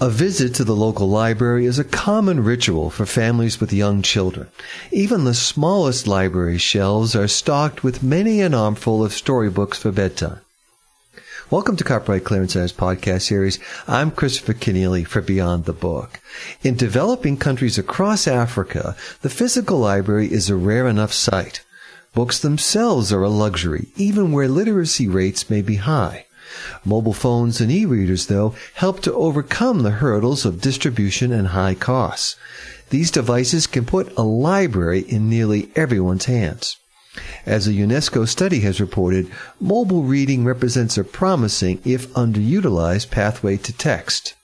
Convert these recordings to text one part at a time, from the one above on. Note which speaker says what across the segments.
Speaker 1: A visit to the local library is a common ritual for families with young children. Even the smallest library shelves are stocked with many an armful of storybooks for bedtime. Welcome to Copyright Clearance Center's podcast series. I'm Christopher Kenneally for Beyond the Book. In developing countries across Africa, the physical library is a rare enough sight. Books themselves are a luxury, even where literacy rates may be high. Mobile phones and e-readers, though, help to overcome the hurdles of distribution and high costs. These devices can put a library in nearly everyone's hands. As a UNESCO study has reported, mobile reading represents a promising, if underutilized, pathway to text.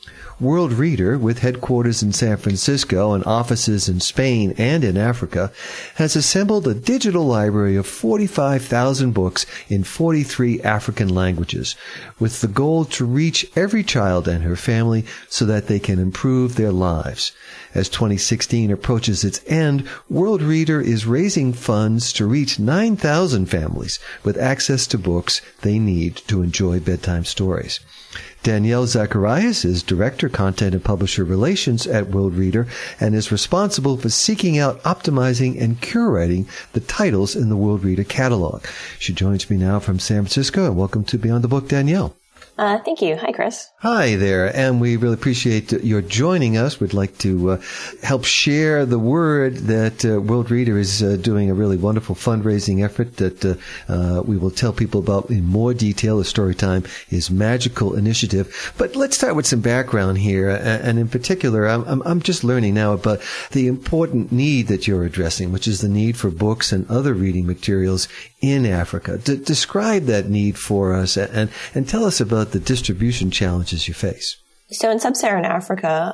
Speaker 1: World Reader, with headquarters in San Francisco and offices in Spain and in Africa, has assembled a digital library of 45,000 books in 43 African languages, with the goal to reach every child and her family so that they can improve their lives. As 2016 approaches its end, World Reader is raising funds to reach 9,000 families with access to books they need to enjoy bedtime stories. Danielle Zacharias is Director, Content and Publisher Relations at World Reader and is responsible for seeking out, optimizing, and curating the titles in the World Reader catalog. She joins me now from San Francisco, and welcome to Beyond the Book, Danielle.
Speaker 2: Thank you. Hi, Chris.
Speaker 1: Hi there, and we really appreciate your joining us. We'd like to help share the word that World Reader is doing a really wonderful fundraising effort that we will tell people about in more detail. The Storytime is Magical initiative. But let's start with some background here, and in particular, I'm just learning now about the important need that you're addressing, which is the need for books and other reading materials in Africa. Describe that need for us and tell us about the distribution challenges you face.
Speaker 2: So in sub-Saharan Africa,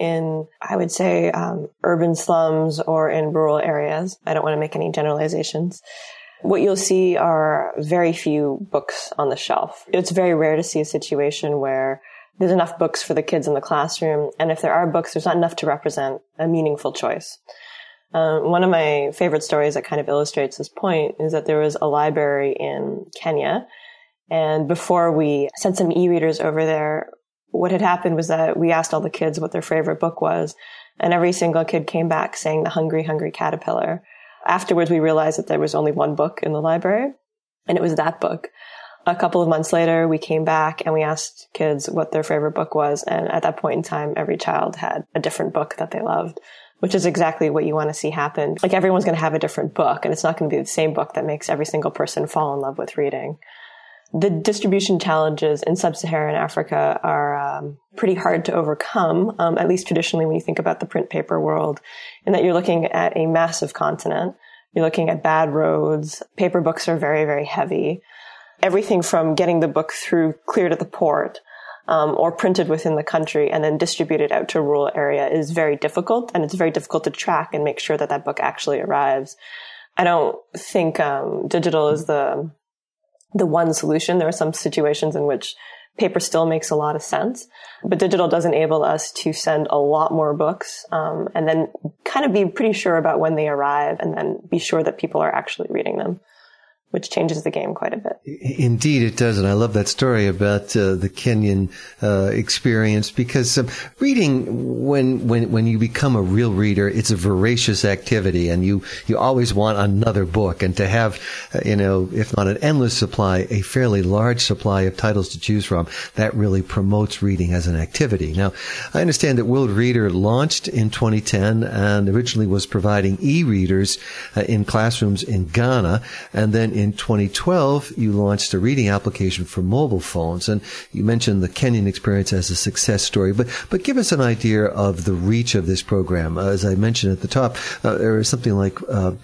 Speaker 2: I would say, urban slums or in rural areas, I don't want to make any generalizations, what you'll see are very few books on the shelf. It's very rare to see a situation where there's enough books for the kids in the classroom, and if there are books, there's not enough to represent a meaningful choice. One of my favorite stories that kind of illustrates this point is that there was a library in Kenya, and before we sent some e-readers over there, what had happened was that we asked all the kids what their favorite book was, and every single kid came back saying The Hungry, Hungry Caterpillar. Afterwards, we realized that there was only one book in the library, and it was that book. A couple of months later, we came back and we asked kids what their favorite book was, and at that point in time, every child had a different book that they loved, which is exactly what you want to see happen. Like, everyone's going to have a different book, and it's not going to be the same book that makes every single person fall in love with reading. The distribution challenges in sub-Saharan Africa are pretty hard to overcome, at least traditionally when you think about the print paper world, in that you're looking at a massive continent. You're looking at bad roads. Paper books are very, very heavy. Everything from getting the book through cleared at the port or printed within the country and then distributed out to a rural area is very difficult, and it's very difficult to track and make sure that that book actually arrives. I don't think digital is the one solution. There are some situations in which paper still makes a lot of sense, but digital does enable us to send a lot more books and then kind of be pretty sure about when they arrive and then be sure that people are actually reading them, which changes the game quite a bit.
Speaker 1: Indeed, it does. And I love that story about the Kenyan experience, because reading, when you become a real reader, it's a voracious activity, and you always want another book. And to have, if not an endless supply, a fairly large supply of titles to choose from, that really promotes reading as an activity. Now, I understand that World Reader launched in 2010 and originally was providing e-readers in classrooms in Ghana, and then in 2012, you launched a reading application for mobile phones, and you mentioned the Kenyan experience as a success story. But give us an idea of the reach of this program. As I mentioned at the top, there is something like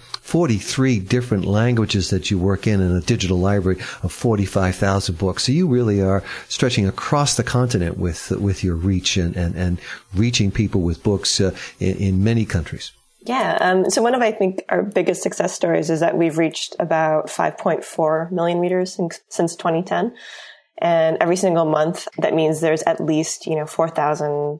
Speaker 1: 43 different languages that you work in a digital library of 45,000 books. So you really are stretching across the continent with your reach and reaching people with books in many countries.
Speaker 2: Yeah. So one of, I think, our biggest success stories is that we've reached about 5.4 million readers since 2010. And every single month, that means there's at least, 4,000,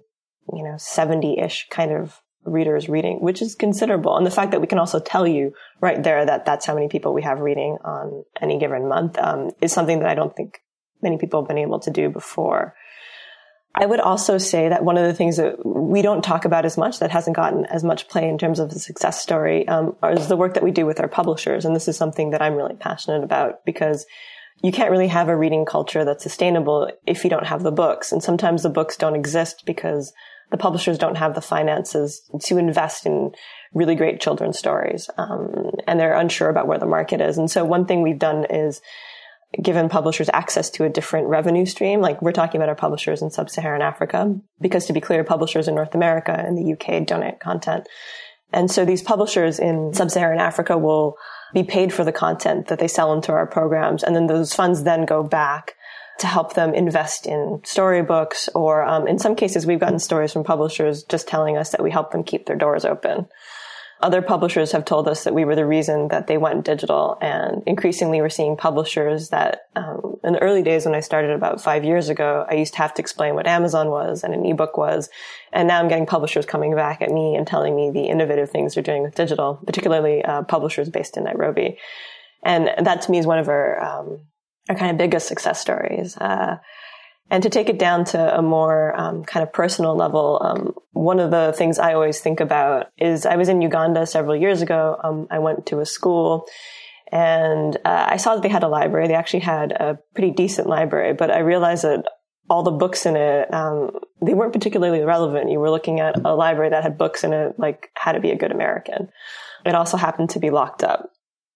Speaker 2: 70-ish kind of readers reading, which is considerable. And the fact that we can also tell you right there that that's how many people we have reading on any given month is something that I don't think many people have been able to do before. I would also say that one of the things that we don't talk about as much, that hasn't gotten as much play in terms of the success story, is the work that we do with our publishers. And this is something that I'm really passionate about, because you can't really have a reading culture that's sustainable if you don't have the books. And sometimes the books don't exist because the publishers don't have the finances to invest in really great children's stories. And they're unsure about where the market is. And so one thing we've done is given publishers access to a different revenue stream. Like, we're talking about our publishers in sub-Saharan Africa, because to be clear, publishers in North America and the UK donate content. And so these publishers in sub-Saharan Africa will be paid for the content that they sell into our programs. And then those funds then go back to help them invest in storybooks, or in some cases, we've gotten stories from publishers just telling us that we help them keep their doors open. Other publishers have told us that we were the reason that they went digital. And increasingly, we're seeing publishers that, in the early days when I started about 5 years ago, I used to have to explain what Amazon was and an ebook was. And now I'm getting publishers coming back at me and telling me the innovative things they're doing with digital, particularly publishers based in Nairobi. And that to me is one of our kind of biggest success stories. And to take it down to a more kind of personal level, one of the things I always think about is I was in Uganda several years ago. I went to a school, and I saw that they had a library. They actually had a pretty decent library, but I realized that all the books in it, they weren't particularly relevant. You were looking at a library that had books in it, like How to Be a Good American. It also happened to be locked up.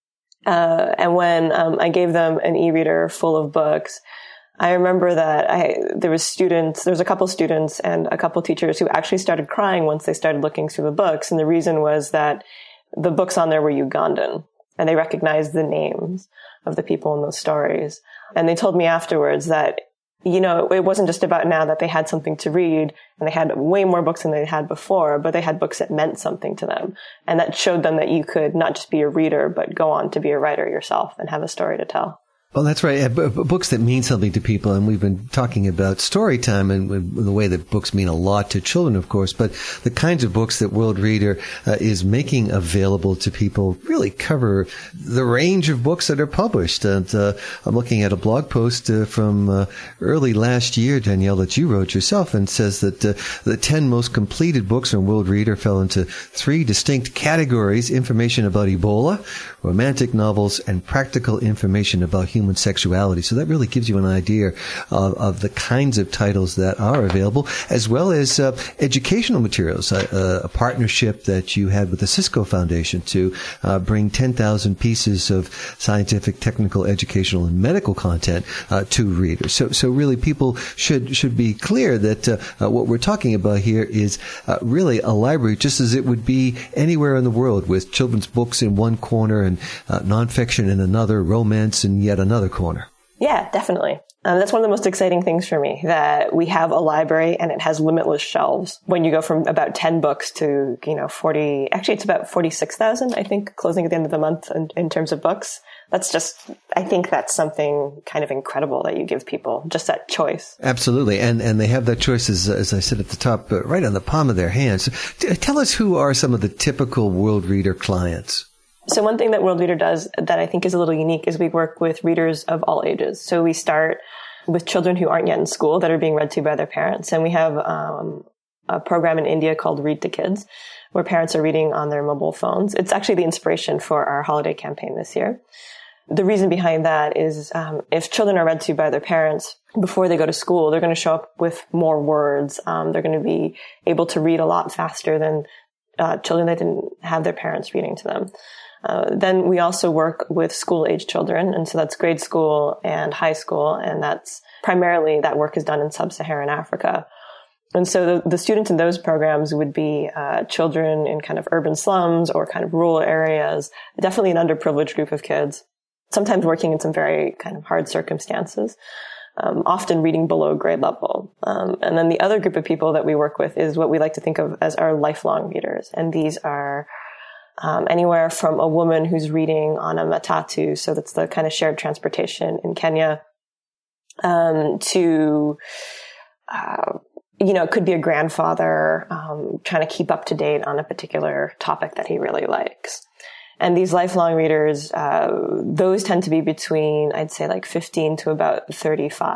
Speaker 2: And when I gave them an e-reader full of books, I remember that there was a couple students and a couple teachers who actually started crying once they started looking through the books. And the reason was that the books on there were Ugandan, and they recognized the names of the people in those stories. And they told me afterwards that, it wasn't just about now that they had something to read, and they had way more books than they had before, but they had books that meant something to them. And that showed them that you could not just be a reader, but go on to be a writer yourself and have a story to tell.
Speaker 1: Well, that's right. Books that mean something to people. And we've been talking about story time and the way that books mean a lot to children, of course. But the kinds of books that World Reader is making available to people really cover the range of books that are published. And I'm looking at a blog post from early last year, Danielle, that you wrote yourself, and says that the 10 most completed books on World Reader fell into 3 distinct categories: information about Ebola, romantic novels, and practical information about human sexuality. So that really gives you an idea of the kinds of titles that are available, as well as educational materials, a partnership that you had with the Cisco Foundation to bring 10,000 pieces of scientific, technical, educational, and medical content to readers. So really people should be clear that what we're talking about here is really a library, just as it would be anywhere in the world, with children's books in one corner and nonfiction in another, romance in yet another corner.
Speaker 2: Yeah, definitely. That's one of the most exciting things for me, that we have a library and it has limitless shelves. When you go from about 10 books to, 40, actually it's about 46,000, I think, closing at the end of the month in terms of books. I think that's something kind of incredible that you give people, just that choice.
Speaker 1: Absolutely. And they have that choice, as I said at the top, right on the palm of their hands. Tell us, who are some of the typical World Reader clients?
Speaker 2: So one thing that World Reader does that I think is a little unique is we work with readers of all ages. So we start with children who aren't yet in school that are being read to by their parents. And we have a program in India called Read to Kids, where parents are reading on their mobile phones. It's actually the inspiration for our holiday campaign this year. The reason behind that is if children are read to by their parents before they go to school, they're going to show up with more words. They're going to be able to read a lot faster than children that didn't have their parents reading to them. Then we also work with school-age children, and so that's grade school and high school, and that's primarily that work is done in sub-Saharan Africa. And so the students in those programs would be children in kind of urban slums or kind of rural areas, definitely an underprivileged group of kids, sometimes working in some very kind of hard circumstances, often reading below grade level. And then the other group of people that we work with is what we like to think of as our lifelong readers, and these are anywhere from a woman who's reading on a matatu, so that's the kind of shared transportation in Kenya, to, it could be a grandfather trying to keep up to date on a particular topic that he really likes. And these lifelong readers, those tend to be between, I'd say, like 15 to about 35.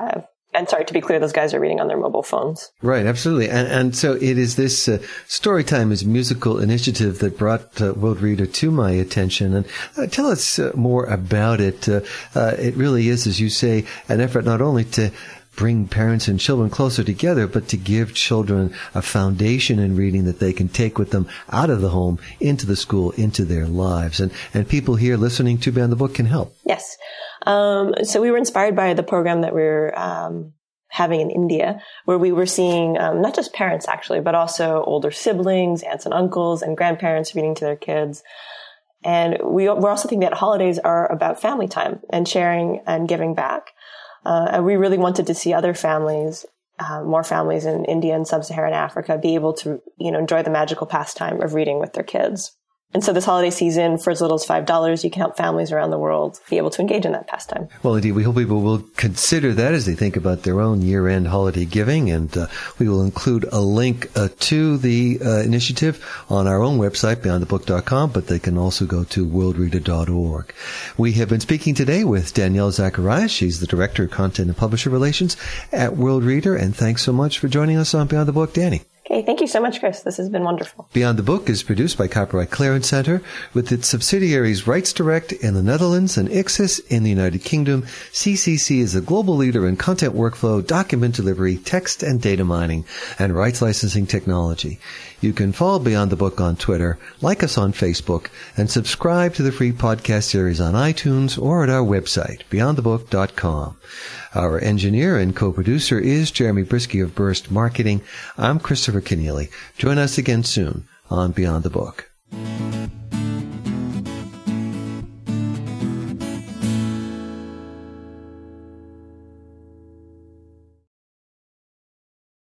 Speaker 2: And sorry, to be clear, those guys are reading on their mobile phones.
Speaker 1: Right, absolutely. And so it is this Storytime is musical initiative that brought World Reader to my attention. And tell us more about it. It really is, as you say, an effort not only to bring parents and children closer together, but to give children a foundation in reading that they can take with them out of the home, into the school, into their lives. And people here listening to Beyond the Book can help.
Speaker 2: Yes. So we were inspired by the program that we're having in India, where we were seeing not just parents, actually, but also older siblings, aunts and uncles, and grandparents reading to their kids. And we're also thinking that holidays are about family time and sharing and giving back. And we really wanted to see other families, more families in India and sub-Saharan Africa, be able to, enjoy the magical pastime of reading with their kids. And so this holiday season, for as little as $5, you can help families around the world be able to engage in that pastime.
Speaker 1: Well, indeed, we hope people will consider that as they think about their own year-end holiday giving. And we will include a link to the initiative on our own website, beyondthebook.com, but they can also go to worldreader.org. We have been speaking today with Danielle Zacharias. She's the Director of Content and Publisher Relations at World Reader. And thanks so much for joining us on Beyond the Book, Danny.
Speaker 2: Okay, thank you so much, Chris. This has been wonderful.
Speaker 1: Beyond the Book is produced by Copyright Clearance Center with its subsidiaries Rights Direct in the Netherlands and Ixis in the United Kingdom. CCC is a global leader in content workflow, document delivery, text and data mining, and rights licensing technology. You can follow Beyond the Book on Twitter, like us on Facebook, and subscribe to the free podcast series on iTunes or at our website, beyondthebook.com. Our engineer and co-producer is Jeremy Brisky of Burst Marketing. I'm Christopher Keneally. Join us again soon on Beyond the Book.